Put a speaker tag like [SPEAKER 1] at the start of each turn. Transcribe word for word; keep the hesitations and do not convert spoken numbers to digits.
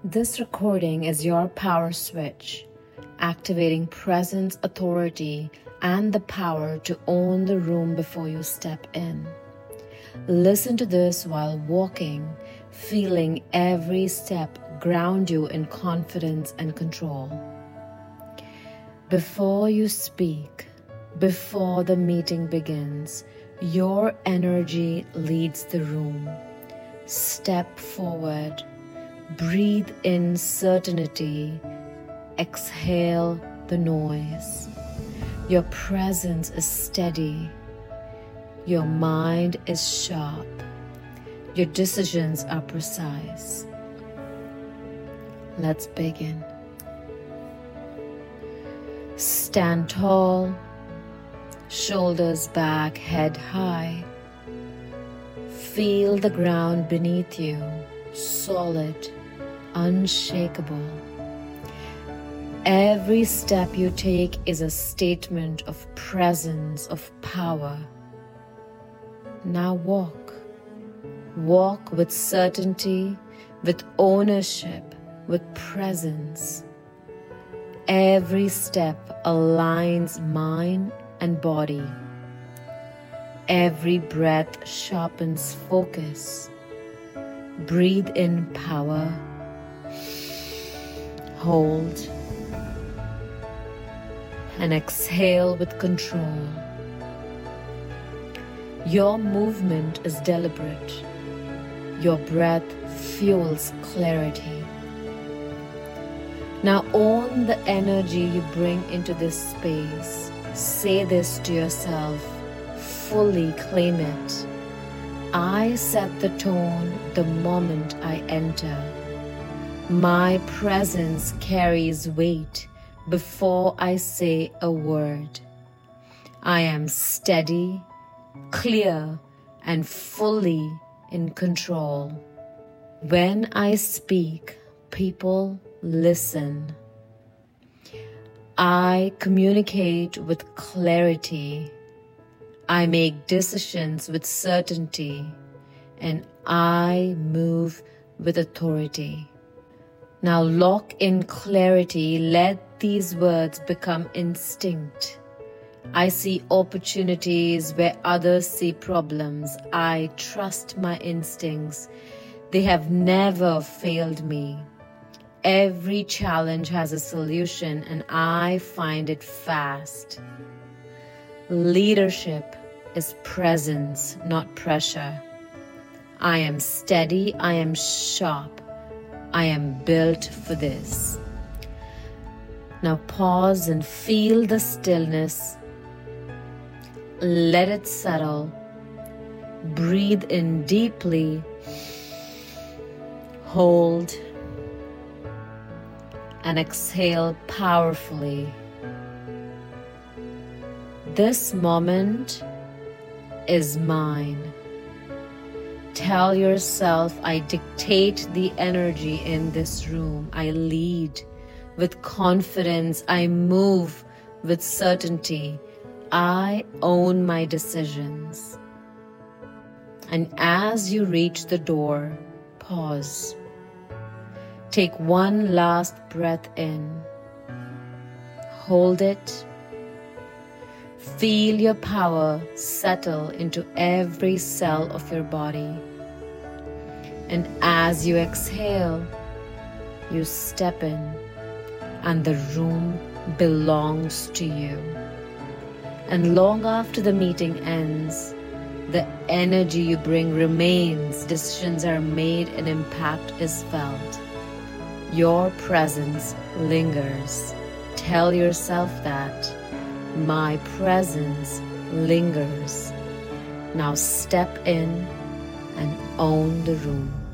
[SPEAKER 1] This recording is your power switch, activating presence, authority, and the power to own the room before you step in. Listen to this while walking, feeling every step ground you in confidence and control. Before you speak, before the meeting begins, your energy leads the room. Step forward, breathe in certainty, exhale the noise. Your presence is steady. Your mind is sharp. Your decisions are precise. Let's begin. Stand tall, shoulders back, head high. Feel the ground beneath you, solid, unshakable. Every step you take is a statement of presence, of power. Now walk. Walk with certainty, with ownership, with presence. Every step aligns mind and body. Every breath sharpens focus. Breathe in power. Hold. And exhale with control. Your movement is deliberate. Your breath fuels clarity. Now own the energy you bring into this space. Say this to yourself. Fully claim it. I set the tone the moment I enter. My presence carries weight before I say a word. I am steady, clear, and fully in control. When I speak, people listen. I communicate with clarity. I make decisions with certainty, and I move with authority. Now lock in clarity. Let these words become instinct. I see opportunities where others see problems. I trust my instincts. They have never failed me. Every challenge has a solution, and I find it fast. Leadership is presence, not pressure. I am steady. I am sharp. I am built for this. Now pause and feel the stillness. Let it settle. Breathe in deeply. Hold. And exhale powerfully. This moment is mine. Tell yourself, I dictate the energy in this room. I lead with confidence. I move with certainty. I own my decisions. And as you reach the door, pause. Take one last breath in. Hold it. Feel your power settle into every cell of your body. And as you exhale, you step in, and the room belongs to you. And long after the meeting ends, the energy you bring remains, decisions are made, and impact is felt. Your presence lingers. Tell yourself that. My presence lingers. Now step in and own the room.